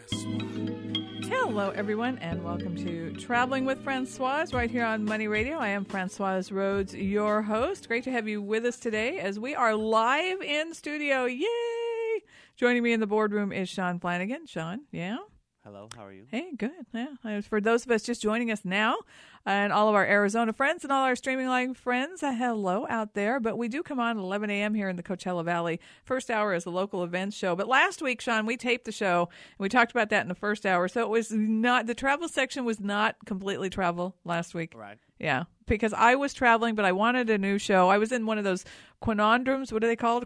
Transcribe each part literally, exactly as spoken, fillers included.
Hello, everyone, and welcome to Traveling with Francois right here on Money Radio. I am Francois Rhodes, your host. Great to have you with us today as we are live in studio. Yay! Joining me in the boardroom is Sean Flanagan. Sean, yeah? Hello, how are you? Hey, good. Yeah. For those of us just joining us now, and all of our Arizona friends and all our streaming live friends, uh, hello out there. But we do come on at eleven a.m. here in the Coachella Valley. First hour is a local events show. But last week, Sean, we taped the show, and we talked about that in the first hour. So it was not, the travel section was not completely travel last week. Right. Yeah, because I was traveling, but I wanted a new show. I was in one of those conundrums. What are they called?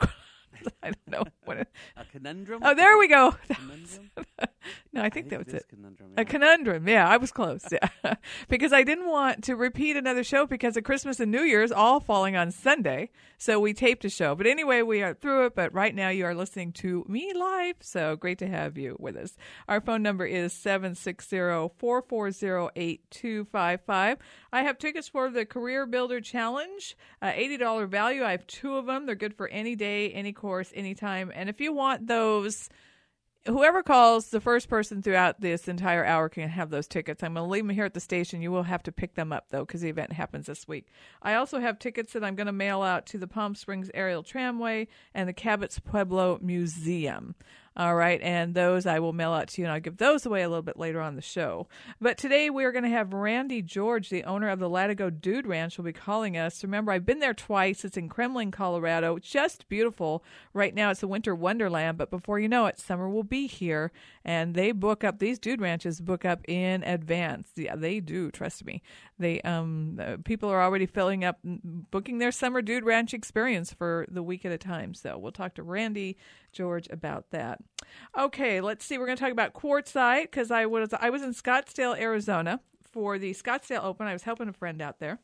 I don't know. What it, a conundrum? Oh, there we go. Conundrum? No, I think, I think that was it. Is it. Conundrum, yeah. A conundrum. Yeah, I was close. Yeah, because I didn't want to repeat another show because of Christmas and New Year's all falling on Sunday. So we taped a show. But anyway, we are through it. But right now you are listening to me live. So great to have you with us. Our phone number is seven six zero, four four zero, eight two five five. I have tickets for the Career Builder Challenge, uh, eighty dollars value. I have two of them. They're good for any day, any course, anytime. And if you want those, whoever calls the first person throughout this entire hour can have those tickets. I'm going to leave them here at the station. You will have to pick them up, though, because the event happens this week. I also have tickets that I'm going to mail out to the Palm Springs Aerial Tramway and the Cabot's Pueblo Museum. All right, and those I will mail out to you, and I'll give those away a little bit later on the show. But today we are going to have Randy George, the owner of the Latigo Dude Ranch, will be calling us. Remember, I've been there twice. It's in Kremlin, Colorado. Just beautiful. Right now it's a winter wonderland, but before you know it, summer will be here, and they book up, these dude ranches book up in advance. Yeah, they do, trust me. They um uh, people are already filling up, booking their summer dude ranch experience for the week at a time. So we'll talk to Randy George about that. Okay, let's see. We're going to talk about Quartzsite because I was I was in Scottsdale, Arizona for the Scottsdale Open. I was helping a friend out there,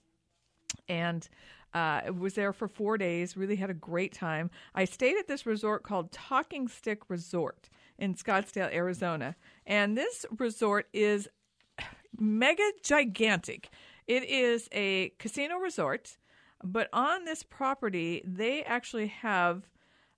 and uh, was there for four days. Really had a great time. I stayed at this resort called Talking Stick Resort in Scottsdale, Arizona, and this resort is mega gigantic. It is a casino resort, but on this property, they actually have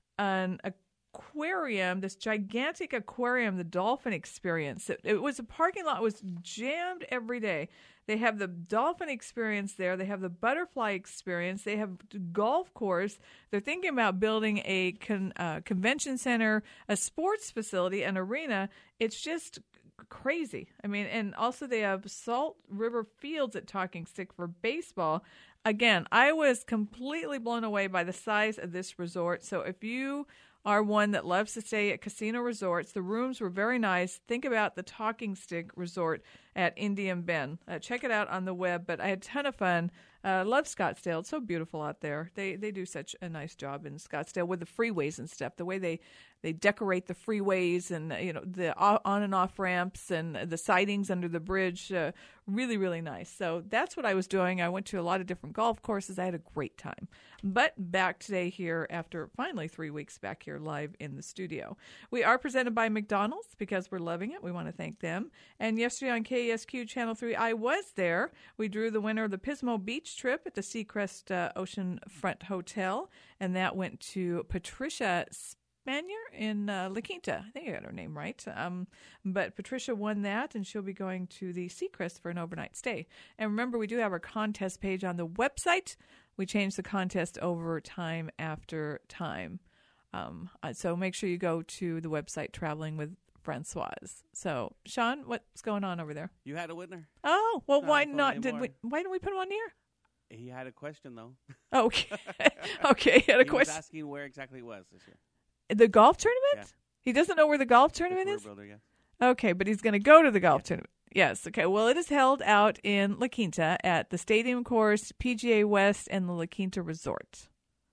an aquarium, this gigantic aquarium, the Dolphin Experience. It, it was a parking lot, was jammed every day. They have the Dolphin Experience there. They have the Butterfly Experience. They have the golf course. They're thinking about building a con, uh, convention center, a sports facility, an arena. It's just crazy. I mean, and also they have Salt River Fields at Talking Stick for baseball. Again, I was completely blown away by the size of this resort. So if you are one that loves to stay at casino resorts, the rooms were very nice. Think about the Talking Stick Resort at Indian Bend. Uh, check it out on the web, but I had a ton of fun. Uh, love Scottsdale. It's so beautiful out there. They they do such a nice job in Scottsdale with the freeways and stuff. The way they, they decorate the freeways and, you know, the on and off ramps and the sidings under the bridge. Uh, really, really nice. So that's what I was doing. I went to a lot of different golf courses. I had a great time. But back today here after finally three weeks back here live in the studio. We are presented by McDonald's because we're loving it. We want to thank them. And yesterday on K E S Q Channel three, I was there. We drew the winner of the Pismo Beach trip at the Seacrest uh, Oceanfront Hotel, and that went to Patricia Spanier in uh, La Quinta. I think I got her name right. Um, but Patricia won that, and she'll be going to the Seacrest for an overnight stay. And remember, we do have our contest page on the website. We change the contest over time after time. Um, so make sure you go to the website, Traveling with Francois. So, Sean, what's going on over there? You had a winner. Oh, well, Not why fun not? Did anymore. we? Why didn't we put him on the air? He had a question, though. Okay. Okay, he had a he question. was asking where exactly it was this year. The golf tournament? Yeah. He doesn't know where the golf The tournament Career is? Builder, yes. Okay, but he's going to go to the golf Yeah. tournament. Yes, okay. Well, it is held out in La Quinta at the Stadium Course, P G A West, and the La Quinta Resort.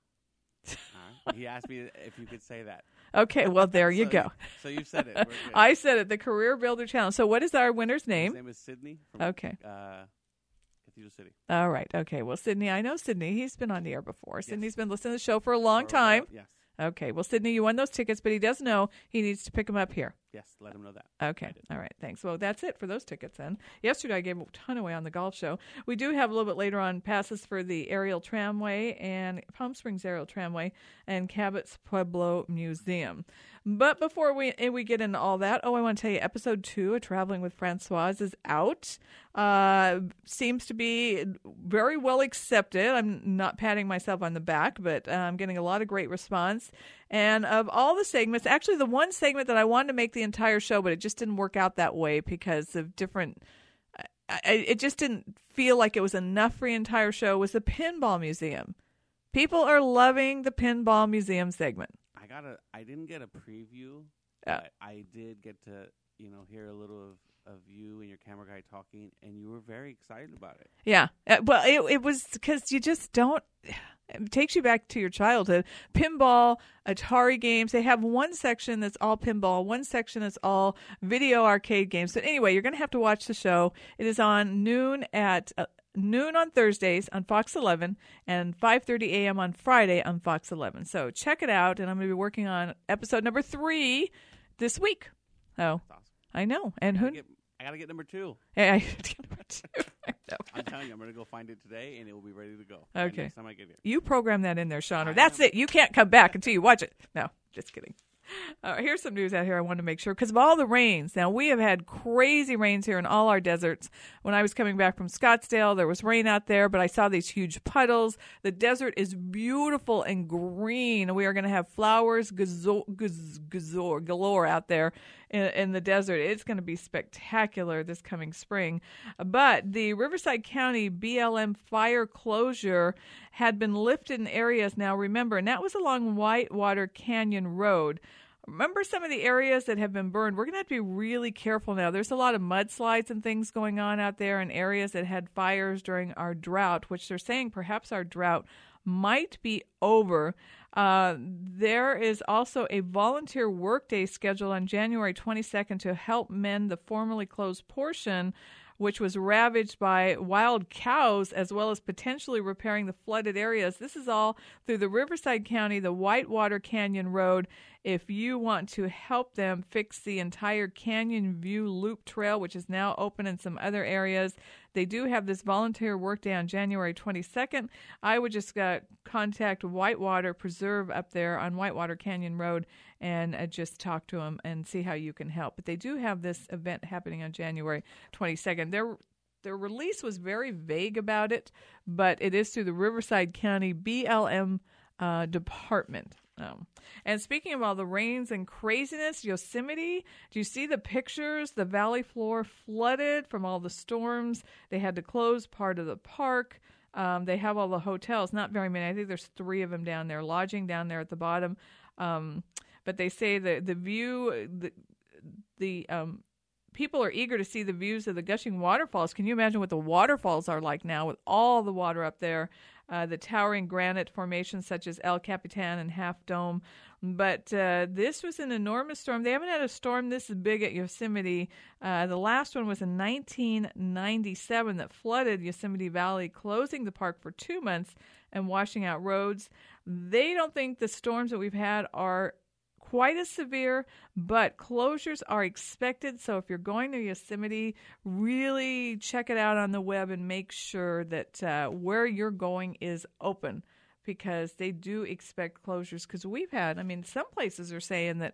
All right. He asked me if you could say that. Okay, well, there you So- go. So you said it. We're good. I said it, the Career Builder Challenge. So what is our winner's His name? name is Sydney from Okay. uh, Cathedral City. All right, okay. Well, Sydney, I know Sydney. He's been on the air before. Yes. Sydney's been listening to the show for a long For, uh, time. yes. Okay, well, Sydney, you won those tickets, but he does know he needs to pick them up here. Yes, let him know that. Okay. All right. Thanks. Well, that's it for those tickets then. Yesterday I gave a ton away on the golf show. We do have a little bit later on passes for the Aerial Tramway and Palm Springs Aerial Tramway and Cabot's Pueblo Museum. But before we we get into all that, oh, I want to tell you, episode two of Traveling with Francoise is out. Uh, seems to be very well accepted. I'm not patting myself on the back, but uh, I'm getting a lot of great response. And of all the segments, actually the one segment that I wanted to make the entire show, but it just didn't work out that way because of different, I, I, it just didn't feel like it was enough for the entire show, was the Pinball Museum. People are loving the Pinball Museum segment. I got a, I didn't get a preview, Yeah. but I did get to, you know, hear a little of, of you and your camera guy talking, and you were very excited about it. Yeah. Uh, well, it, it was because you just don't, it takes you back to your childhood. Pinball, Atari games, they have one section that's all pinball, one section that's all video arcade games. But anyway, you're going to have to watch the show. It is on noon at uh, noon on Thursdays on Fox eleven and five thirty a.m. on Friday on Fox eleven. So check it out, and I'm going to be working on episode number three this week. Oh, That's awesome. I know. And I who? gotta get, I gotta get number two. Hey, I get number two. I know. I'm telling you, I'm gonna go find it today, and it will be ready to go. Okay. Next time I get here. You program that in there, Sean, or I that's am. it. You can't come back until you watch it. No, just kidding. All right, here's some news out here I wanted to make sure, because of all the rains. Now, we have had crazy rains here in all our deserts. When I was coming back from Scottsdale, there was rain out there, but I saw these huge puddles. The desert is beautiful and green. We are going to have flowers gazo- gaz- gazor- galore out there in, in the desert. It's going to be spectacular this coming spring. But the Riverside County B L M fire closure had been lifted in areas now, remember, and that was along Whitewater Canyon Road. Remember some of the areas that have been burned? We're going to have to be really careful now. There's a lot of mudslides and things going on out there in areas that had fires during our drought, which they're saying perhaps our drought might be over. Uh, there is also a volunteer workday scheduled on January twenty-second to help mend the formerly closed portion, which was ravaged by wild cows, as well as potentially repairing the flooded areas. This is all through the Riverside County, the Whitewater Canyon Road. If you want to help them fix the entire Canyon View Loop Trail, which is now open in some other areas, they do have this volunteer workday on January twenty-second. I would just uh, contact Whitewater Preserve up there on Whitewater Canyon Road and uh, just talk to them and see how you can help. But they do have this event happening on January twenty-second. Their their release was very vague about it, but it is through the Riverside County B L M uh, department. Um, and speaking of all the rains and craziness, Yosemite, do you see the pictures? The valley floor flooded from all the storms. They had to close part of the park. Um, they have all the hotels, not very many. I think there's three of them down there, lodging down there at the bottom. Um, but they say the, the view, the, the um, people are eager to see the views of the gushing waterfalls. Can you imagine what the waterfalls are like now with all the water up there? Uh, the towering granite formations such as El Capitan and Half Dome. But uh, this was an enormous storm. They haven't had a storm this big at Yosemite. Uh, the last one was in nineteen ninety-seven that flooded Yosemite Valley, closing the park for two months and washing out roads. They don't think the storms that we've had are quite as severe, but closures are expected. So if you're going to Yosemite, really check it out on the web and make sure that uh, where you're going is open, because they do expect closures. Because we've had, I mean, some places are saying that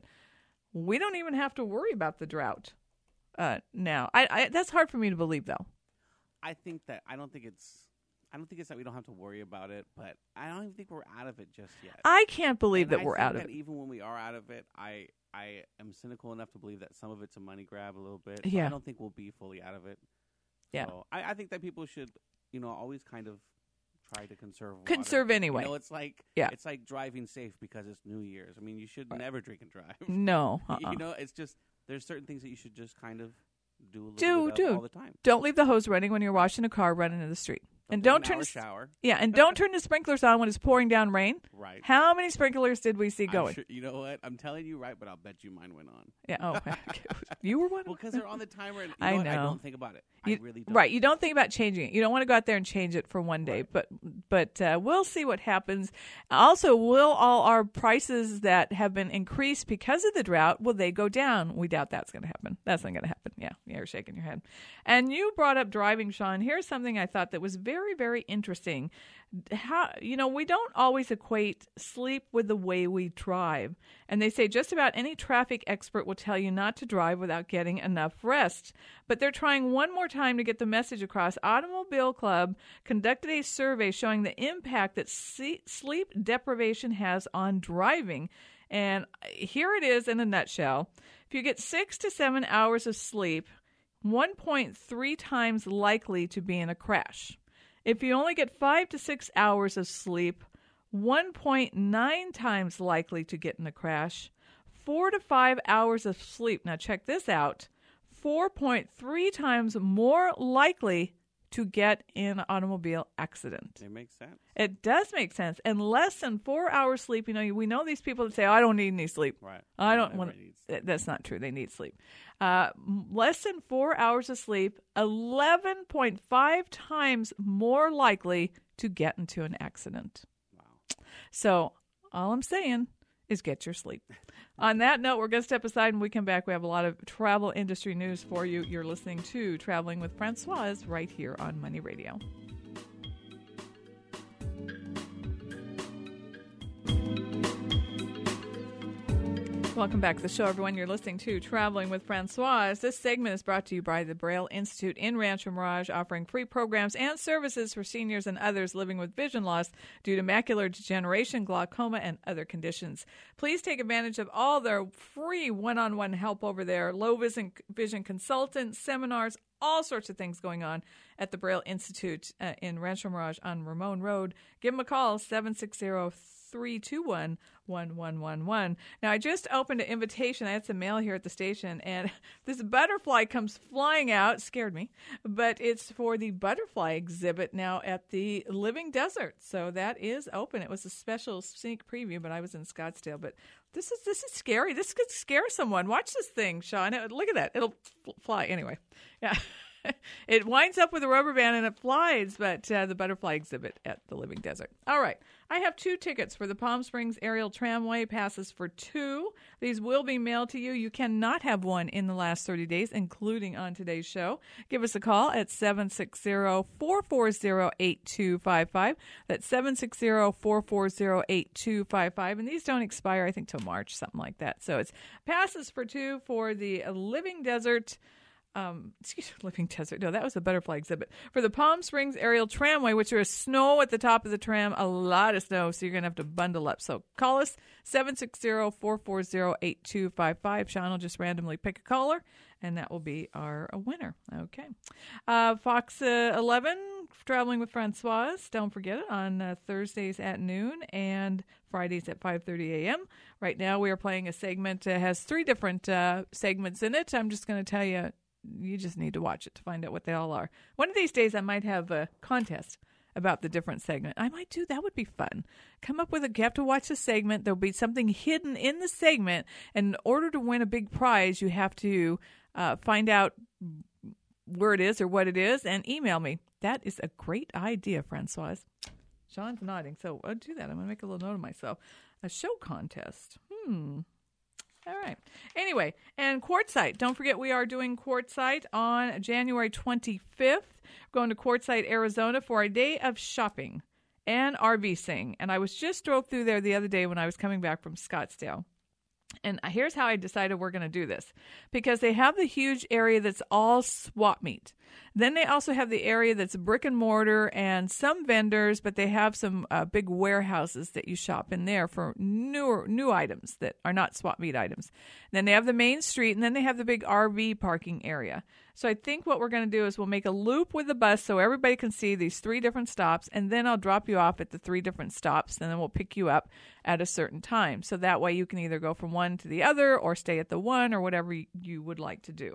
we don't even have to worry about the drought uh, now. I, I that's hard for me to believe, though. I think that I don't think it's. I don't think it's that we don't have to worry about it, but I don't even think we're out of it just yet. I can't believe And that I we're think out of that it. Even when we are out of it, I I am cynical enough to believe that some of it's a money grab a little bit. So Yeah. I don't think we'll be fully out of it. Yeah. So I, I think that people should, you know, always kind of try to conserve water. Conserve anyway. You know, it's like Yeah. it's like driving safe because it's New Year's. I mean, you should Right. never drink and drive. No. Uh-uh. You know, it's just there's certain things that you should just kind of do a little Do, bit do. of all the time. Don't leave the hose running when you're washing a car running in the street. And Take don't an turn hour the, shower. yeah, and don't turn the sprinklers on when it's pouring down rain. Right. How many sprinklers did we see I'm going? sure- you know what? I'm telling you right, but I'll bet you mine went on. Yeah. Oh, you were one. Well, because they're on the timer, and you I know, what? I know. don't think about it. You- I really don't. Right. You don't think about changing it. You don't want to go out there and change it for one day. Right. But but uh, we'll see what happens. Also, will all our prices that have been increased because of the drought, will they go down? We doubt that's going to happen. That's not going to happen. Yeah. Yeah, you're shaking your head. And you brought up driving, Sean. Here's something I thought that was very, very interesting. How, you know, we don't always equate sleep with the way we drive. And they say just about any traffic expert will tell you not to drive without getting enough rest. But they're trying one more time to get the message across. Automobile Club conducted a survey showing the impact that sleep deprivation has on driving. And here it is in a nutshell. If you get six to seven hours of sleep, one point three times likely to be in a crash. If you only get five to six hours of sleep, one point nine times likely to get in a crash. Four to five hours of sleep. Now check this out. four point three times more likely to get in an automobile accident. It makes sense. It does make sense. And less than four hours sleep, you know, we know these people that say, oh, I don't need any sleep. Right. I don't Everybody want. needs sleep. That's not true. They need sleep. Uh, less than four hours of sleep, eleven point five times more likely to get into an accident. Wow. So all I'm saying is get your sleep. On that note, we're going to step aside. When we come back, we have a lot of travel industry news for you. You're listening to Traveling with Francoise right here on Money Radio. Welcome back to the show, everyone. You're listening to Traveling with Francoise. This segment is brought to you by the Braille Institute in Rancho Mirage, offering free programs and services for seniors and others living with vision loss due to macular degeneration, glaucoma, and other conditions. Please take advantage of all their free one-on-one help over there, low vision, vision consultants, seminars, all sorts of things going on at the Braille Institute uh, in Rancho Mirage on Ramon Road. Give them a call, seven six zero, three two one, one one one one. Now, I just opened an invitation. I had some mail here at the station, and this butterfly comes flying out. Scared me. But it's for the butterfly exhibit now at the Living Desert. So that is open. It was a special sneak preview, but I was in Scottsdale. But this is this is scary. This could scare someone. Watch this thing, Sean. Look at that. It'll fly. Anyway, yeah. It winds up with a rubber band and it flies, but uh, the butterfly exhibit at the Living Desert. All right. I have two tickets for the Palm Springs Aerial Tramway, passes for two. These will be mailed to you. You cannot have one in the last thirty days, including on today's show. Give us a call at seven six zero, four four zero, eight two five five. That's seven six zero, four four zero, eight two five five. And these don't expire, I think, till March, something like that. So it's passes for two for the Living Desert. Um, excuse me, Living Desert. No, that was a butterfly exhibit. For the Palm Springs Aerial Tramway, which there is snow at the top of the tram, a lot of snow, so you're going to have to bundle up. So call us, seven six zero, four four zero, eight two five five. Sean will just randomly pick a caller, and that will be our winner. Okay. Uh, Fox uh, eleven, Traveling with Francoise. Don't forget it, on uh, Thursdays at noon and Fridays at five thirty a.m. Right now we are playing a segment that has three different uh, segments in it. I'm just going to tell you, you just need to watch it to find out what they all are. One of these days, I might have a contest about the different segment. I might do that. Would be fun. Come up with a. You have to watch the segment. There'll be something hidden in the segment, and in order to win a big prize, you have to uh, find out where it is or what it is, and email me. That is a great idea, Francoise. Sean's nodding, so I'll do that. I'm going to make a little note of myself. A show contest. Hmm. All right. Anyway, and Quartzsite. Don't forget we are doing Quartzsite on January twenty-fifth. We're going to Quartzsite, Arizona for a day of shopping and RVing. And I was just drove through there the other day when I was coming back from Scottsdale. And here's how I decided we're going to do this. Because they have the huge area that's all swap meet. Then they also have the area that's brick and mortar and some vendors, but they have some uh, big warehouses that you shop in there for newer, new items that are not swap meet items. And then they have the main street, and then they have the big R V parking area. So I think what we're going to do is we'll make a loop with the bus so everybody can see these three different stops, and then I'll drop you off at the three different stops, and then we'll pick you up at a certain time. So that way you can either go from one to the other or stay at the one or whatever you would like to do.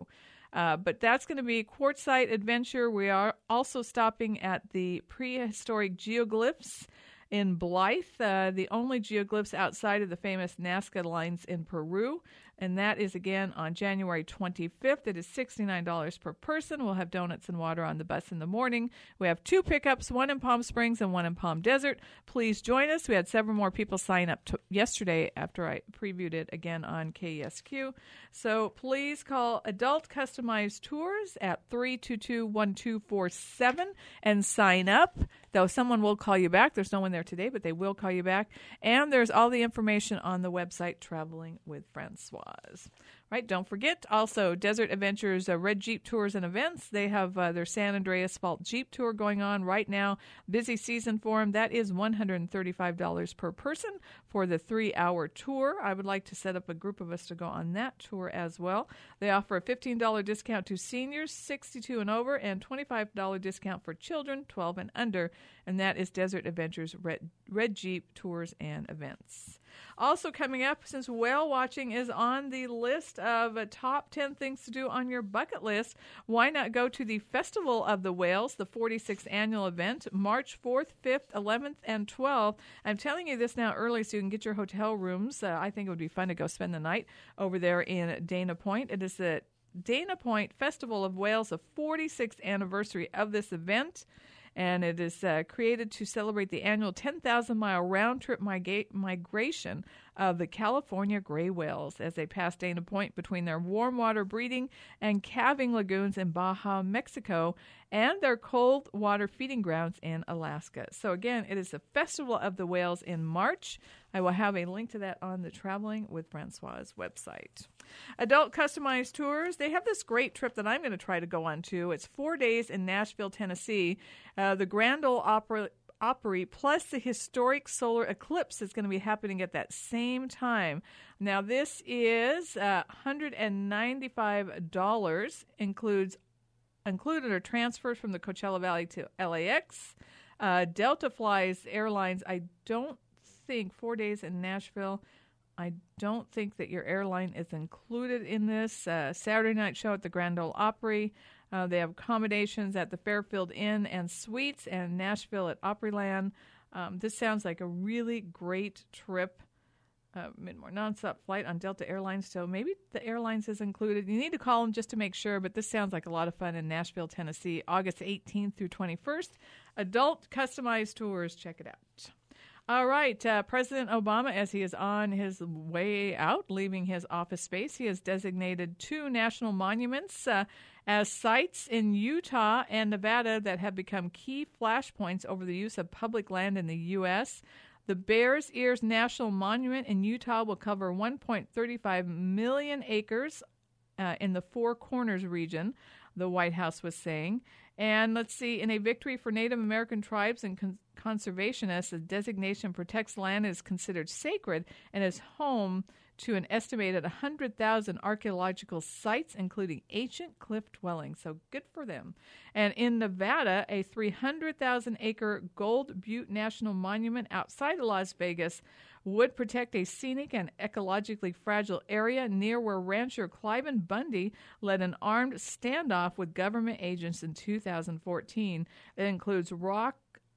Uh, but that's going to be Quartzsite Adventure. We are also stopping at the prehistoric geoglyphs in Blythe, uh, the only geoglyphs outside of the famous Nazca lines in Peru. And that is, again, on January twenty-fifth. It is sixty-nine dollars per person. We'll have donuts and water on the bus in the morning. We have two pickups, one in Palm Springs and one in Palm Desert. Please join us. We had several more people sign up to yesterday after I previewed it again on K E S Q. So please call Adult Customized Tours at three two two, one two four seven and sign up. Though someone will call you back. There's no one there today, but they will call you back. And there's all the information on the website, Traveling with Francoise. Right, don't forget, also, Desert Adventures, uh, Red Jeep Tours and Events. They have uh, their San Andreas Fault Jeep Tour going on right now. Busy season for them. That is one hundred thirty-five dollars per person for the three-hour tour. I would like to set up a group of us to go on that tour as well. They offer a fifteen dollars discount to seniors, sixty-two and over, and twenty-five dollars discount for children, twelve and under. And that is Desert Adventures, Red, Red Jeep Tours and Events. Also coming up, since whale watching is on the list of uh, top ten things to do on your bucket list, why not go to the Festival of the Whales, the forty-sixth annual event, March fourth, fifth, eleventh, and twelfth. I'm telling you this now early so you can get your hotel rooms. Uh, I think it would be fun to go spend the night over there in Dana Point. It is the Dana Point Festival of Whales, the forty-sixth anniversary of this event. And it is uh, created to celebrate the annual ten thousand mile round-trip migra- migration of the California gray whales as they pass Dana Point between their warm water breeding and calving lagoons in Baja, Mexico, and their cold water feeding grounds in Alaska. So again, it is the Festival of the Whales in March. I will have a link to that on the Traveling with Francoise website. Adult Customized Tours, they have this great trip that I'm going to try to go on to. It's four days in Nashville, Tennessee. Uh, the Grand Ole Opry, Opry plus the historic solar eclipse is going to be happening at that same time. Now, this is uh, one hundred ninety-five dollars, includes included are transfers from the Coachella Valley to L A X. Uh, Delta flies airlines. I don't think four days in Nashville. I don't think that your airline is included in this. Uh, Saturday night show at the Grand Ole Opry. Uh, they have accommodations at the Fairfield Inn and Suites and Nashville at Opryland. Um, this sounds like a really great trip. Uh, mid-more nonstop flight on Delta Airlines, so maybe the airlines is included. You need to call them just to make sure, but this sounds like a lot of fun in Nashville, Tennessee, August eighteenth through twenty-first. Adult Customized Tours, check it out. All right, uh, President Obama, as he is on his way out, leaving his office space, he has designated two national monuments uh, as sites in Utah and Nevada that have become key flashpoints over the use of public land in the U S The Bears Ears National Monument in Utah will cover one point three five million acres uh, in the Four Corners region, the White House was saying. And let's see, in a victory for Native American tribes and con- conservationists, the designation protects land is considered sacred and is home to an estimated one hundred thousand archaeological sites, including ancient cliff dwellings. So good for them. And in Nevada, a three hundred thousand acre Gold Butte National Monument outside of Las Vegas would protect a scenic and ecologically fragile area near where rancher Cliven Bundy led an armed standoff with government agents in two thousand fourteen. It includes rock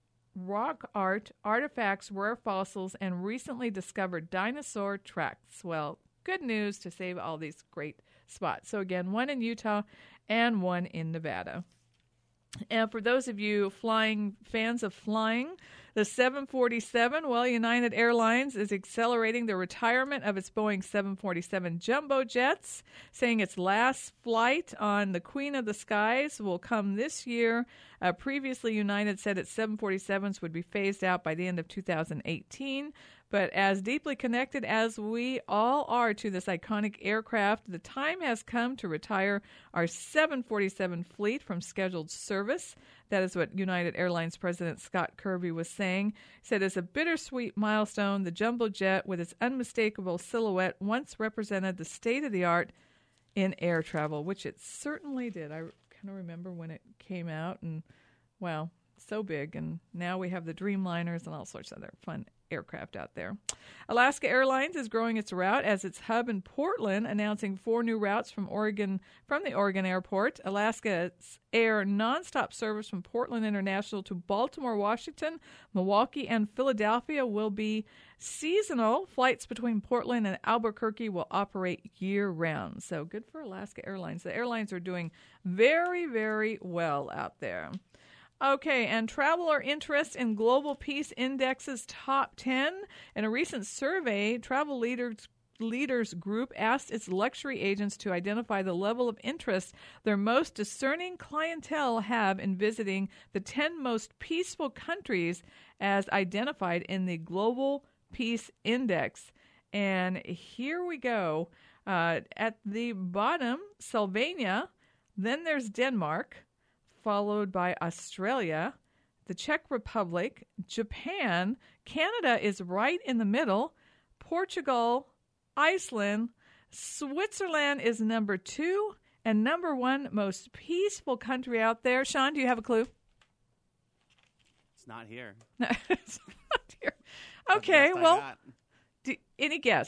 rock art, artifacts, rare fossils, and recently discovered dinosaur tracks. Well, good news to save all these great spots. So again, one in Utah and one in Nevada. And for those of you flying fans of flying, the seven forty-seven, well, United Airlines is accelerating the retirement of its Boeing seven forty-seven jumbo jets, saying its last flight on the Queen of the Skies will come this year. Uh, previously, United said its seven forty-sevens would be phased out by the end of two thousand eighteen. But as deeply connected as we all are to this iconic aircraft, the time has come to retire our seven forty-seven fleet from scheduled service. That is what United Airlines President Scott Kirby was saying. He said, it's a bittersweet milestone. The jumbo jet, with its unmistakable silhouette, once represented the state-of-the-art in air travel, which it certainly did. I kind of remember when it came out, and, wow, so big. And now we have the Dreamliners and all sorts of other fun aircraft out there. Alaska Airlines is growing its route as its hub in Portland, announcing four new routes from Oregon from the Oregon airport. Alaska's air nonstop service from Portland International to Baltimore, Washington, Milwaukee, and Philadelphia will be seasonal. Flights between Portland and Albuquerque will operate year-round. So good for Alaska Airlines. The airlines are doing very, very well out there. Okay, and traveler interest in Global Peace Index's top ten. In a recent survey, Travel Leaders Leaders Group asked its luxury agents to identify the level of interest their most discerning clientele have in visiting the ten most peaceful countries as identified in the Global Peace Index. And here we go. Uh, at the bottom, Slovenia, then there's Denmark, followed by Australia, the Czech Republic, Japan, Canada is right in the middle, Portugal, Iceland, Switzerland is number two, and number one most peaceful country out there. Sean, do you have a clue? It's not here. It's not here. Okay, well, do, any guess?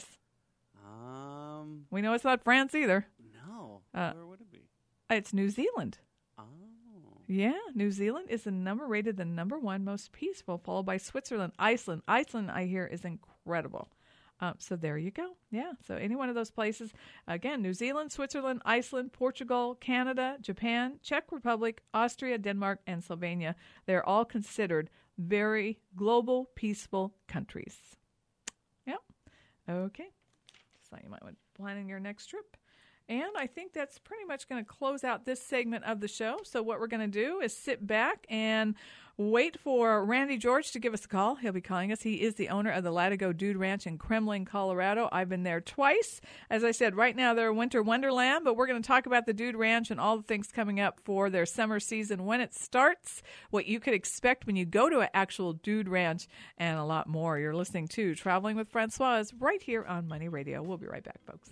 Um, we know it's not France either. No. Uh, Where would it be? It's New Zealand. Oh. Yeah, New Zealand is the number rated the number one most peaceful, followed by Switzerland, Iceland. Iceland, I hear, is incredible. Um, so there you go. Yeah, so any one of those places. Again, New Zealand, Switzerland, Iceland, Portugal, Canada, Japan, Czech Republic, Austria, Denmark, and Slovenia. They're all considered very global, peaceful countries. Yep. Okay. Just thought you might want to plan in your next trip. And I think that's pretty much going to close out this segment of the show. So what we're going to do is sit back and wait for Randy George to give us a call. He'll be calling us. He is the owner of the Latigo Dude Ranch in Kremling, Colorado. I've been there twice. As I said, right now they're a winter wonderland, but we're going to talk about the Dude Ranch and all the things coming up for their summer season, when it starts, what you could expect when you go to an actual Dude Ranch, and a lot more. You're listening to Traveling with Francoise right here on Money Radio. We'll be right back, folks.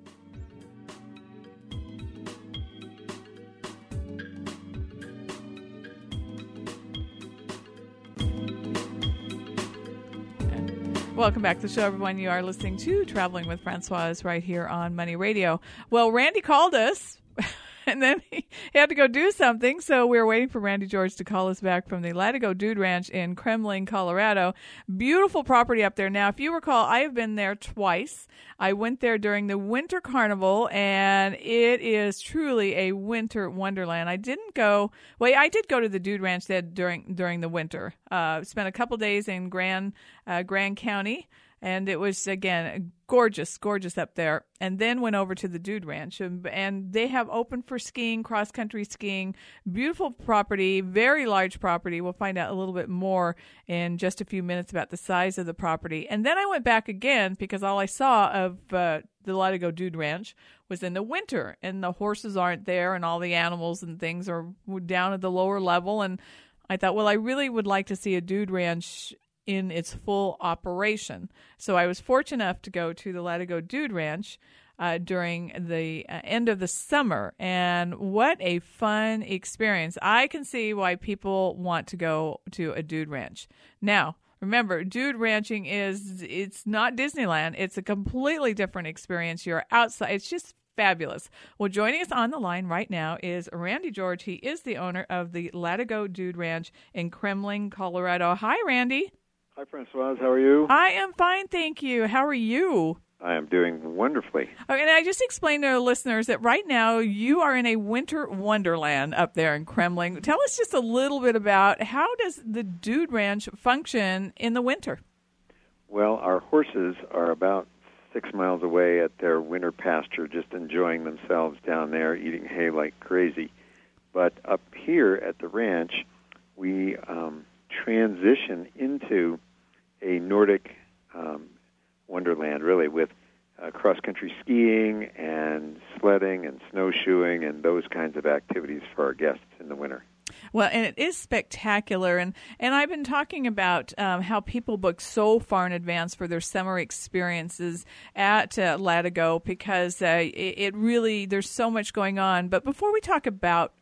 Welcome back to the show, everyone. You are listening to Traveling with Francoise right here on Money Radio. Well, Randy called us, and then he, he had to go do something, so we were waiting for Randy George to call us back from the Latigo Dude Ranch in Kremling, Colorado. Beautiful property up there. Now, if you recall, I have been there twice. I went there during the Winter Carnival, and it is truly a winter wonderland. I didn't go, well, I did go to the Dude Ranch then during during the winter. Uh, spent a couple days in Grand, uh, Grand County, and it was, again, gorgeous, gorgeous up there. And then went over to the Dude Ranch, and, and they have open for skiing, cross-country skiing. Beautiful property, very large property. We'll find out a little bit more in just a few minutes about the size of the property. And then I went back again because all I saw of uh, the Latigo Dude Ranch was in the winter, and the horses aren't there, and all the animals and things are down at the lower level. And I thought, well, I really would like to see a Dude Ranch in its full operation. So I was fortunate enough to go to the Latigo Dude Ranch uh, during the uh, end of the summer. And what a fun experience. I can see why people want to go to a Dude Ranch. Now, remember, Dude Ranching is, it's not Disneyland. It's a completely different experience. You're outside. It's just fabulous. Well, joining us on the line right now is Randy George. He is the owner of the Latigo Dude Ranch in Kremling, Colorado. Hi, Randy. Hi, Francoise. How are you? I am fine, thank you. How are you? I am doing wonderfully. Okay, and I just explained to our listeners that right now you are in a winter wonderland up there in Kremling. Tell us just a little bit about how does the Dude Ranch function in the winter? Well, our horses are about six miles away at their winter pasture, just enjoying themselves down there, eating hay like crazy. But up here at the ranch, we um, transition into a Nordic um, wonderland, really, with uh, cross-country skiing and sledding and snowshoeing and those kinds of activities for our guests in the winter. Well, and it is spectacular, and, and I've been talking about um, how people book so far in advance for their summer experiences at uh, Latigo because uh, it, it really, there's so much going on. But before we talk about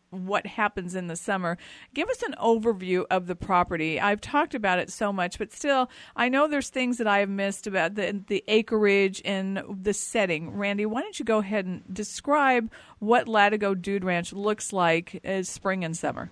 what happens in the summer. Give us an overview of the property. I've talked about it so much, but still, I know there's things that I have missed about the the acreage and the setting. Randy, why don't you go ahead and describe what Latigo Dude Ranch looks like as spring and summer?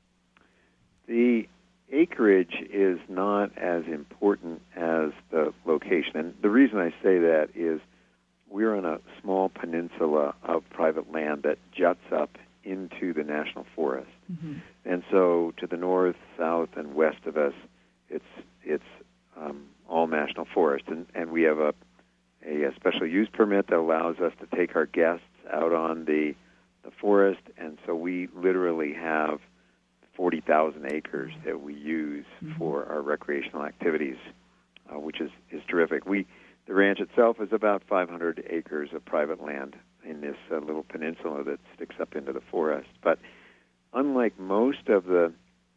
The acreage is not as important as the location. And the reason I say that is we're on a small peninsula of private land that juts up into the national forest. Mm-hmm. And so to the north, south, and west of us, it's it's um, all national forest. And, and we have a, a, a special use permit that allows us to take our guests out on the, the forest. And so we literally have forty thousand acres that we use mm-hmm. for our recreational activities, uh, which is, is terrific. We The ranch itself is about five hundred acres of private land in this uh, little peninsula that sticks up into the forest. But unlike most of the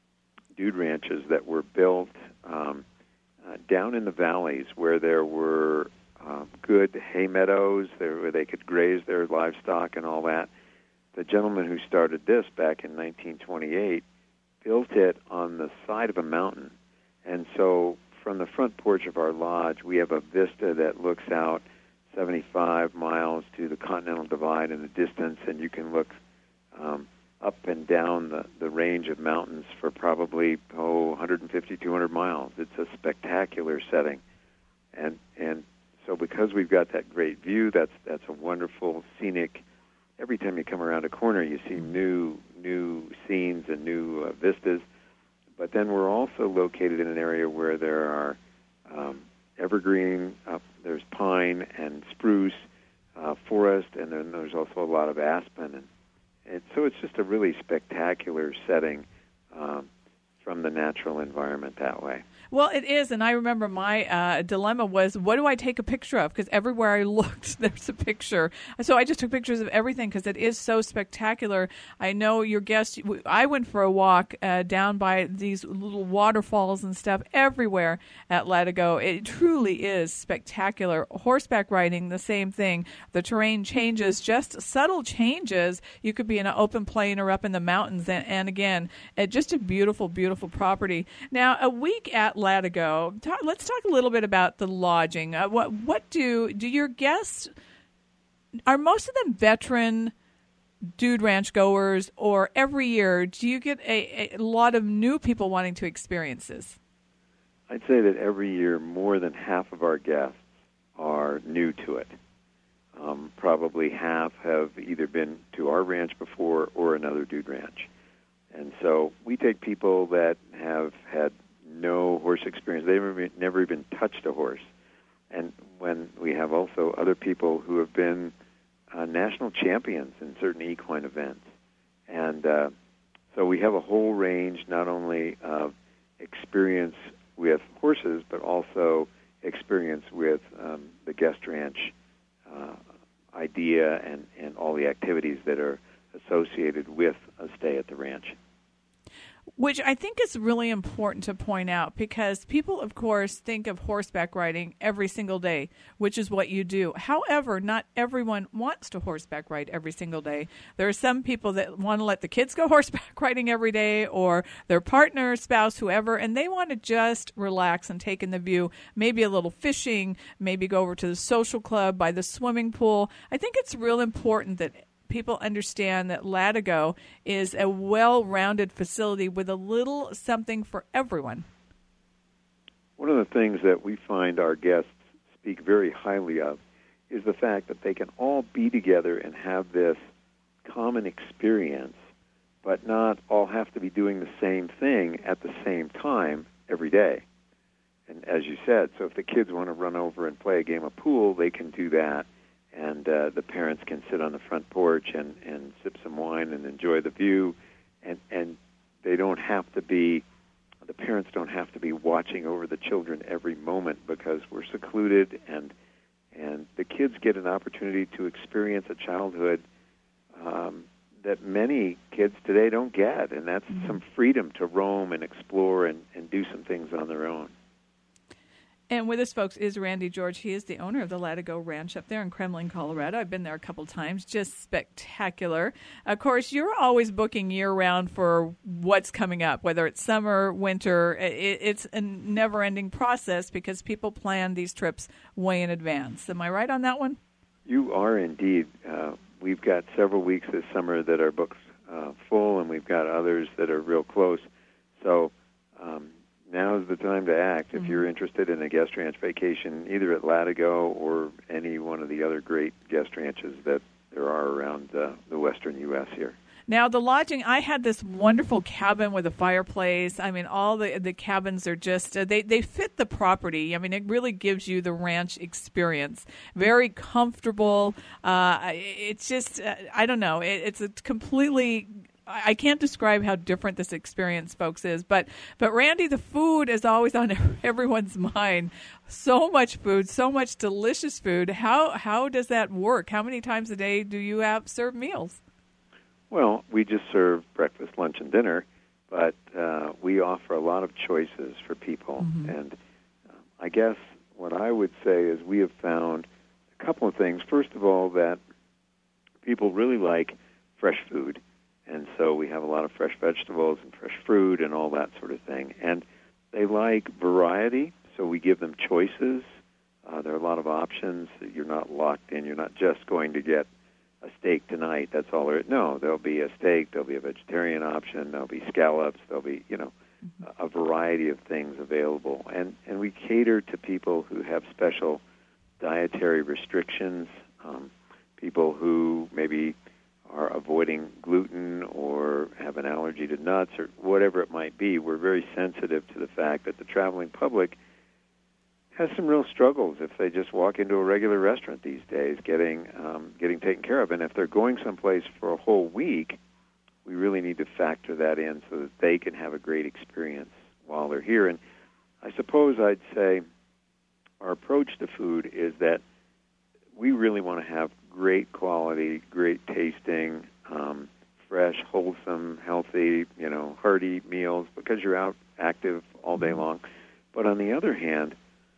dude ranches that were built um, uh, down in the valleys where there were um, good hay meadows there where they could graze their livestock and all that, the gentleman who started this back in nineteen twenty-eight built it on the side of a mountain. And so from the front porch of our lodge, we have a vista that looks out seventy-five miles to the Continental Divide in the distance, and you can look um, up and down the, the range of mountains for probably, oh, one hundred fifty, two hundred miles. It's a spectacular setting. And and so because we've got that great view, that's that's a wonderful scenic. Every time you come around a corner, you see new new scenes and new uh, vistas. But then we're also located in an area where there are um, evergreen, uh, there's pine and spruce uh, forest, and then there's also a lot of aspen. And, and so it's just a really spectacular setting um, from the natural environment that way. Well, it is, and I remember my uh, dilemma was, what do I take a picture of? Because everywhere I looked, there's a picture. So I just took pictures of everything because it is so spectacular. I know your guest, I went for a walk uh, down by these little waterfalls and stuff everywhere at Latigo. It truly is spectacular. Horseback riding, the same thing. The terrain changes, just subtle changes. You could be in an open plain or up in the mountains, and, and again, uh, just a beautiful, beautiful property. Now, a week at Latigo, talk, let's talk a little bit about the lodging. Uh, what what do do your guests, are most of them veteran Dude Ranch goers, or every year do you get a, a lot of new people wanting to experience this? I'd say that every year more than half of our guests are new to it. Um, probably half have either been to our ranch before or another Dude Ranch. And so we take people that have had no horse experience. They've never, never even touched a horse. And when we have also other people who have been uh, national champions in certain equine events. And uh, so we have a whole range not only of experience with horses, but also experience with um, the guest ranch uh, idea and, and all the activities that are associated with a stay at the ranch. Which I think is really important to point out, because people, of course, think of horseback riding every single day, which is what you do. However, not everyone wants to horseback ride every single day. There are some people that want to let the kids go horseback riding every day, or their partner, spouse, whoever, and they want to just relax and take in the view, maybe a little fishing, maybe go over to the social club, by the swimming pool. I think it's real important that people understand that Latigo is a well-rounded facility with a little something for everyone. One of the things that we find our guests speak very highly of is the fact that they can all be together and have this common experience, but not all have to be doing the same thing at the same time every day. And as you said, so if the kids want to run over and play a game of pool, they can do that. And uh, the parents can sit on the front porch and, and sip some wine and enjoy the view. And, and they don't have to be, the parents don't have to be watching over the children every moment, because we're secluded, and and the kids get an opportunity to experience a childhood um, that many kids today don't get. And that's mm-hmm. some freedom to roam and explore and, and do some things on their own. And with us, folks, is Randy George. He is the owner of the Latigo Ranch up there in Kremlin, Colorado. I've been there a couple times. Just spectacular. Of course, you're always booking year-round for what's coming up, whether it's summer, winter. It, it's a never-ending process because people plan these trips way in advance. Am I right on that one? You are indeed. Uh, we've got several weeks this summer that are booked uh, full, and we've got others that are real close. So um, now is the time to act if mm-hmm. you're interested in a guest ranch vacation, either at Latigo or any one of the other great guest ranches that there are around uh, the western U S here. Now, the lodging, I had this wonderful cabin with a fireplace. I mean, all the the cabins are just, uh, they, they fit the property. I mean, it really gives you the ranch experience. Very comfortable. Uh, it's just, uh, I don't know, it, it's a completely... I can't describe how different this experience, folks, is. But, but Randy, the food is always on everyone's mind. So much food, so much delicious food. How how does that work? How many times a day do you have serve meals? Well, we just serve breakfast, lunch, and dinner, but uh, we offer a lot of choices for people. Mm-hmm. And uh, I guess what I would say is we have found a couple of things. First of all, that people really like fresh food. And so we have a lot of fresh vegetables and fresh fruit and all that sort of thing. And they like variety, so we give them choices. Uh, there are a lot of options. You're not locked in. You're not just going to get a steak tonight. That's all there is. No, there'll be a steak. There'll be a vegetarian option. There'll be scallops. There'll be, you know, mm-hmm. a variety of things available. And, and we cater to people who have special dietary restrictions, um, people who maybe are avoiding gluten or have an allergy to nuts or whatever it might be. We're very sensitive to the fact that the traveling public has some real struggles if they just walk into a regular restaurant these days getting um, getting taken care of. And if they're going someplace for a whole week, we really need to factor that in so that they can have a great experience while they're here. And I suppose I'd say our approach to food is that we really want to have great quality, great tasting, um, fresh, wholesome, healthy, you know, hearty meals because you're out active all day long. But on the other hand,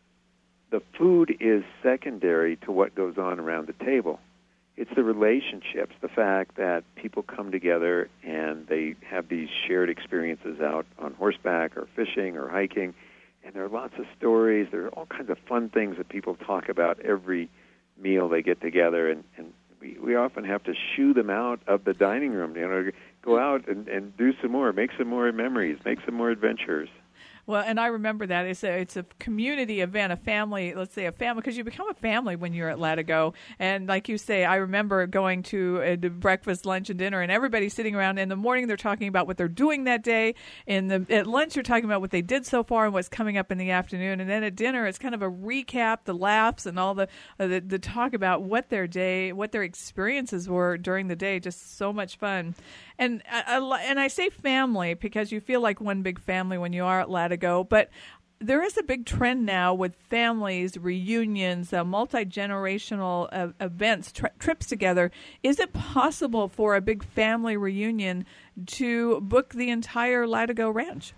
the food is secondary to what goes on around the table. It's the relationships, the fact that people come together and they have these shared experiences out on horseback or fishing or hiking, and there are lots of stories. There are all kinds of fun things that people talk about every meal they get together, and, and we, we often have to shoo them out of the dining room, you know, go out and, and do some more, make some more memories, make some more adventures. Well, and I remember that. It's a, it's a community event, a family, let's say a family, because you become a family when you're at Latigo. And like you say, I remember going to a breakfast, lunch, and dinner, and everybody's sitting around. In the morning, they're talking about what they're doing that day. In the At lunch, they're talking about what they did so far and what's coming up in the afternoon. And then at dinner, it's kind of a recap, the laughs, and all the, uh, the, the talk about what their day, what their experiences were during the day. Just so much fun. And I, and I say family because you feel like one big family when you are at Latigo, but there is a big trend now with families, reunions, uh, multi-generational uh, events, tri- trips together. Is it possible for a big family reunion to book the entire Latigo Ranch?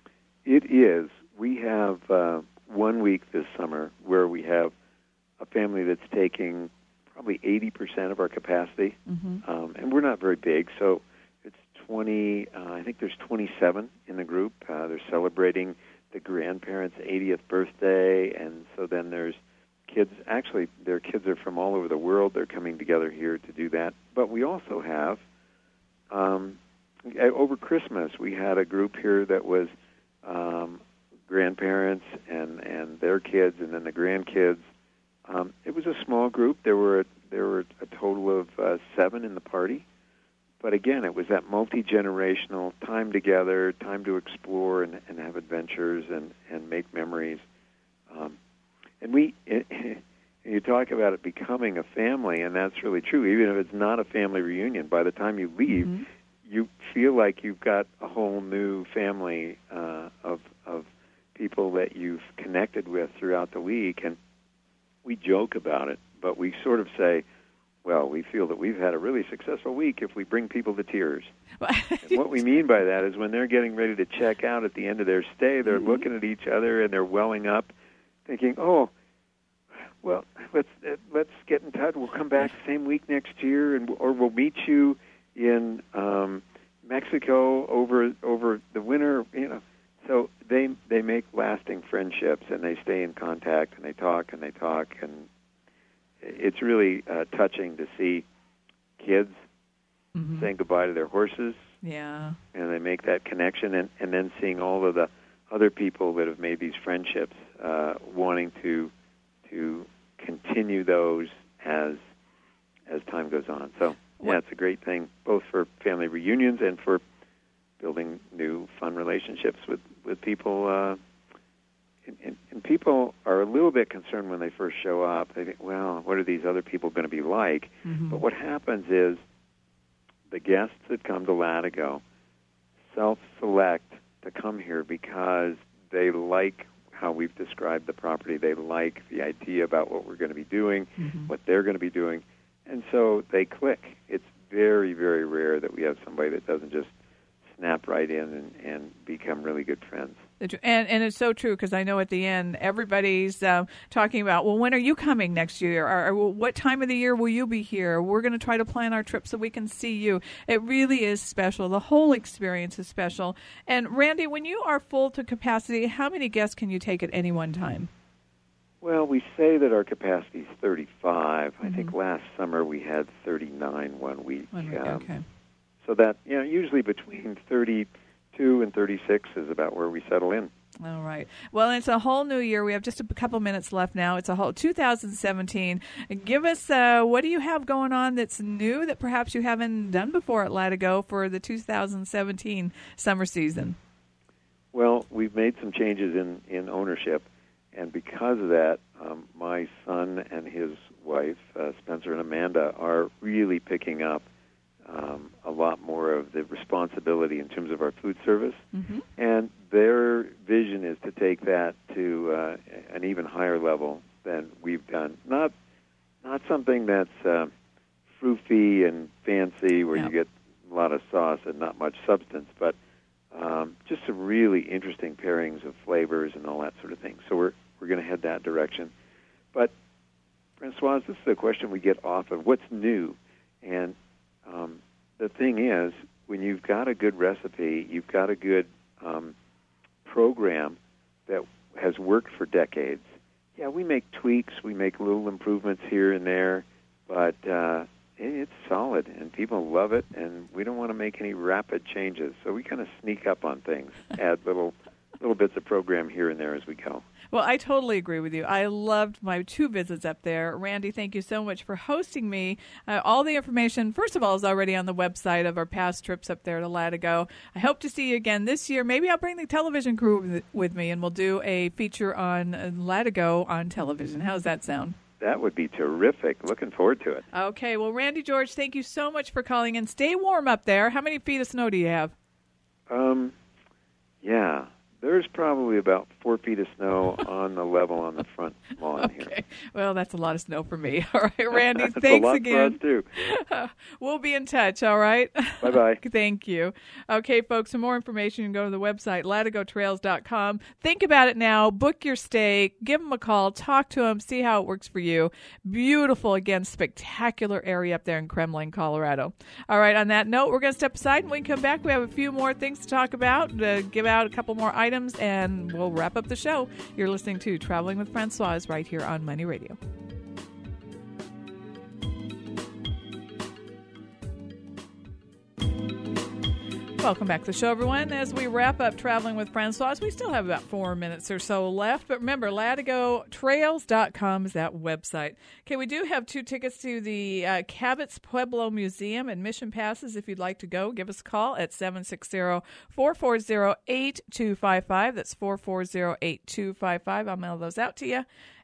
It is. We have uh, one week this summer where we have a family that's taking probably eighty percent of our capacity, mm-hmm. um, and we're not very big, so it's twenty, uh, I think there's twenty-seven in the group. Uh, they're celebrating the grandparents' eightieth birthday, and so then there's kids. Actually, their kids are from all over the world. They're coming together here to do that. But we also have, um, over Christmas, we had a group here that was um, grandparents and, and their kids, and then the grandkids. Um, it was a small group. There were there were a total of uh, seven in the party. But again, it was that multi-generational time together, time to explore and, and have adventures and, and make memories. Um, and we, it, you talk about it becoming a family, and that's really true. Even if it's not a family reunion, by the time you leave, mm-hmm. you feel like you've got a whole new family uh, of of people that you've connected with throughout the week. And we joke about it, but we sort of say, well, we feel that we've had a really successful week if we bring people to tears. And what we mean by that is when they're getting ready to check out at the end of their stay, they're mm-hmm. looking at each other and they're welling up thinking, oh, well, let's uh, let's get in touch. We'll come back same week next year, and or we'll meet you in um, Mexico over over the winter. You know, so they they make lasting friendships, and they stay in contact, and they talk and they talk, and it's really uh, touching to see kids mm-hmm. saying goodbye to their horses. Yeah, and they make that connection, and, and then seeing all of the other people that have made these friendships, uh, wanting to to continue those as as time goes on. So, yeah, it's a great thing, both for family reunions and for building new, fun relationships with, with people. Uh, and, and, and people are a little bit concerned when they first show up. They think, well, what are these other people going to be like? Mm-hmm. But what happens is the guests that come to Latigo self-select to come here because they like how we've described the property. They like the idea about what we're going to be doing, mm-hmm. what they're going to be doing, and so they click. It's very, very rare that we have somebody that doesn't just snap right in and, and become really good friends. And and it's so true, because I know at the end everybody's uh, talking about, well, when are you coming next year? Or, or what time of the year will you be here? We're going to try to plan our trip so we can see you. It really is special. The whole experience is special. And Randy, when you are full to capacity, how many guests can you take at any one time? Well, we say that our capacity is thirty-five. Mm-hmm. I think last summer we had thirty-nine one week. One week, um, okay. So that, you know, usually between thirty-two and thirty-six is about where we settle in. All right. Well, it's a whole new year. We have just a couple minutes left now. It's a whole two thousand seventeen. Give us, uh, what do you have going on that's new that perhaps you haven't done before at Latigo for the two thousand seventeen summer season? Well, we've made some changes in, in ownership, and because of that, um, my son and his wife, uh, Spencer and Amanda, are really picking up Um, a lot more of the responsibility in terms of our food service. Mm-hmm. And their vision is to take that to uh, an even higher level than we've done. Not not something that's uh, froofy and fancy where yeah. you get a lot of sauce and not much substance, but um, just some really interesting pairings of flavors and all that sort of thing. So we're, we're going to head that direction. But, Francoise, this is a question we get often. What's new? And Um, the thing is, when you've got a good recipe, you've got a good um, program that has worked for decades. Yeah, we make tweaks, we make little improvements here and there, but uh, it's solid, and people love it, and we don't want to make any rapid changes. So we kind of sneak up on things, add little little bits of program here and there as we go. Well, I totally agree with you. I loved my two visits up there. Randy, thank you so much for hosting me. Uh, all the information, first of all, is already on the website of our past trips up there to Latigo. I hope to see you again this year. Maybe I'll bring the television crew with, with me, and we'll do a feature on uh, Latigo on television. How's that sound? That would be terrific. Looking forward to it. Okay. Well, Randy George, thank you so much for calling in. Stay warm up there. How many feet of snow do you have? Um, yeah. There's probably about four feet of snow on the level on the front lawn okay. here. Well, that's a lot of snow for me. All right, Randy, that's thanks a lot again. For us too. Uh, we'll be in touch, all right? Bye-bye. Thank you. Okay, folks, for more information, you can go to the website, latigo trails dot com. Think about it now. Book your stay. Give them a call. Talk to them. See how it works for you. Beautiful, again, spectacular area up there in Kremling, Colorado. All right, on that note, we're going to step aside. And when we come back, we have a few more things to talk about, to give out a couple more items, and we'll wrap up the show. You're listening to Traveling with Francoise right here on Money Radio. Welcome back to the show, everyone. As we wrap up Traveling with Francoise, we still have about four minutes or so left. But remember, latigo trails dot com is that website. Okay, we do have two tickets to the uh, Cabot's Pueblo Museum, admission passes. If you'd like to go, give us a call at seven six zero, four four zero, eight two five five. That's four four zero, eight two five five. I'll mail those out to you.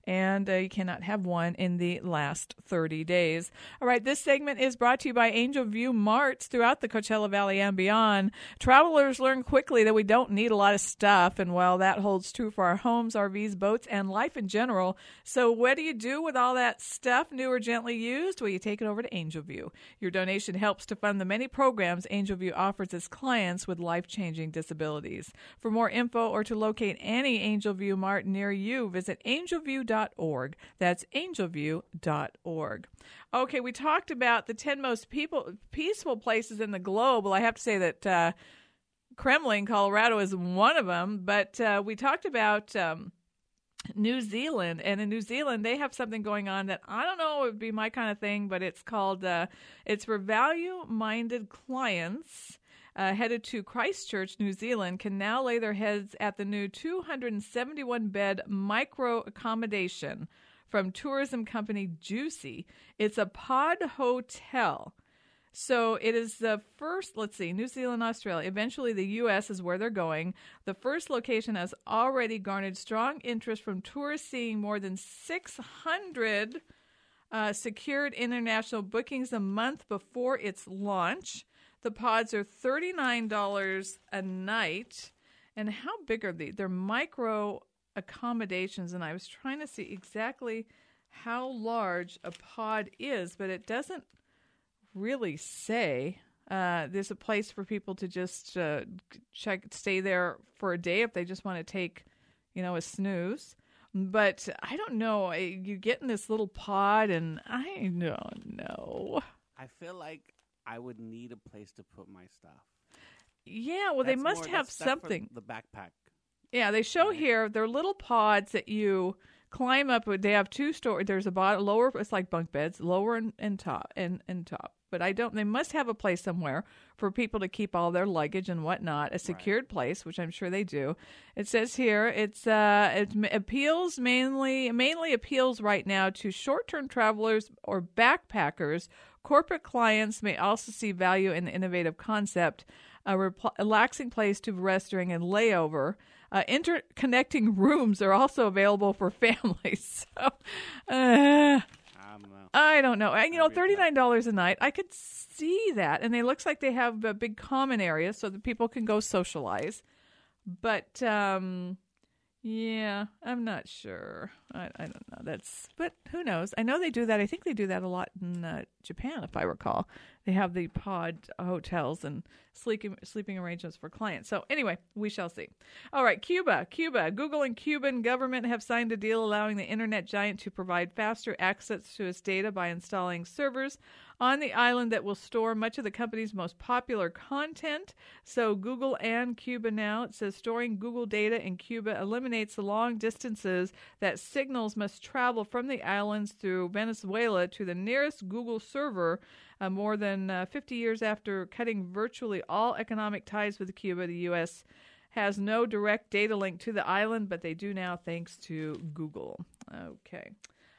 and uh, you cannot have one in the last thirty days. All right, this segment is brought to you by Angel View Marts throughout the Coachella Valley and beyond. Travelers learn quickly that we don't need a lot of stuff, and well, that holds true for our homes, R Vs, boats, and life in general. So what do you do with all that stuff, new or gently used? Well, you take it over to Angel View. Your donation helps to fund the many programs Angel View offers its clients with life-changing disabilities. For more info or to locate any Angel View Mart near you, visit angel view dot org. That's angel view dot org. Okay, we talked about the ten most people, peaceful places in the globe. Well, I have to say that uh, Kremlin, Colorado is one of them, but uh, we talked about um, New Zealand, and in New Zealand, they have something going on that I don't know, it would be my kind of thing, but it's called, uh, it's for value-minded clients. Uh, headed to Christchurch, New Zealand, can now lay their heads at the new two hundred seventy-one bed micro accommodation from tourism company Juicy. It's a pod hotel. So it is the first, let's see, New Zealand, Australia. Eventually the U S is where they're going. The first location has already garnered strong interest from tourists, seeing more than six hundred uh, secured international bookings a month before its launch. The pods are thirty-nine dollars a night. And how big are they? They're micro accommodations, and I was trying to see exactly how large a pod is, but it doesn't really say. Uh, there's a place for people to just uh, check, stay there for a day if they just want to take, you know, a snooze. But I don't know. You get in this little pod, and I don't know. I feel like I would need a place to put my stuff. Yeah, well, That's they must more, have that's, that's something. For the backpack. Yeah, they show Right. here, they're little pods that you climb up. They have two stories. There's a bottom, lower, it's like bunk beds, lower and, and top, and, and top. But I don't, they must have a place somewhere for people to keep all their luggage and whatnot, a secured right. place, which I'm sure they do. It says here, it's uh, it appeals mainly, mainly appeals right now to short-term travelers or backpackers. Corporate clients may also see value in the innovative concept, a repl- relaxing place to rest during a layover. Uh, interconnecting rooms are also available for families. So, uh, I don't know. I don't know. You know, thirty-nine dollars a night, I could see that. And it looks like they have a big common area so that people can go socialize. But, um, yeah, I'm not sure. I, I don't know. That's, but who knows? I know they do that. I think they do that a lot in uh, Japan, if I recall. They have the pod hotels and sleeping sleeping arrangements for clients. So anyway, we shall see. All right, Cuba. Cuba. Google and Cuban government have signed a deal allowing the internet giant to provide faster access to its data by installing servers on the island that will store much of the company's most popular content. So Google and Cuba now, it says storing Google data in Cuba eliminates the long distances that signals must travel from the islands through Venezuela to the nearest Google server. Uh, more than uh, fifty years after cutting virtually all economic ties with Cuba, the U S has no direct data link to the island, but they do now thanks to Google. Okay.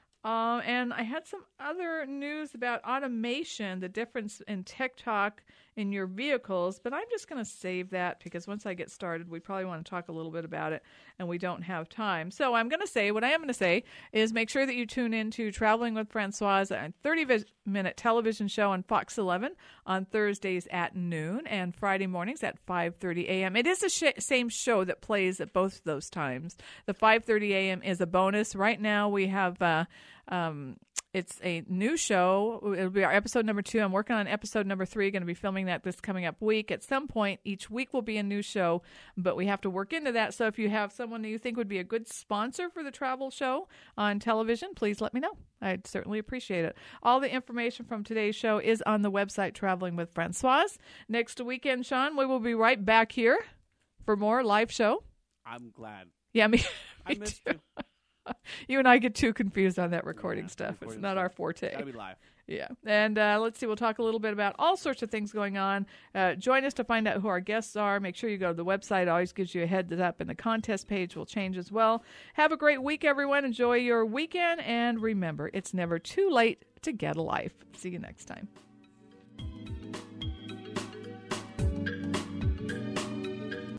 Uh, and I had some other news about automation, the difference in tech talk in your vehicles, but I'm just going to save that because once I get started, we probably want to talk a little bit about it, and we don't have time. So I'm going to say, what I am going to say is make sure that you tune in to Traveling with Francoise, a thirty-minute television show on Fox eleven on Thursdays at noon and Friday mornings at five thirty a.m. It is the sh- same show that plays at both those times. The five thirty a.m. is a bonus. Right now we have... Uh, Um, it's a new show. It'll be our episode number two. I'm working on episode number three. Going to be filming that this coming up week. At some point, each week will be a new show, but we have to work into that. So if you have someone that you think would be a good sponsor for the travel show on television, please let me know. I'd certainly appreciate it. All the information from today's show is on the website Traveling with Francoise. Next weekend, Sean, we will be right back here for more live show. I'm glad. Yeah, me. I me missed too. you. You and I get too confused on that recording Yeah, stuff. recording It's not stuff. our forte. Gotta be live. Yeah. And uh, let's see, we'll talk a little bit about all sorts of things going on. Uh, join us to find out who our guests are. Make sure you go to the website. It always gives you a heads up, and the contest page will change as well. Have a great week, everyone. Enjoy your weekend. And remember, it's never too late to get a life. See you next time.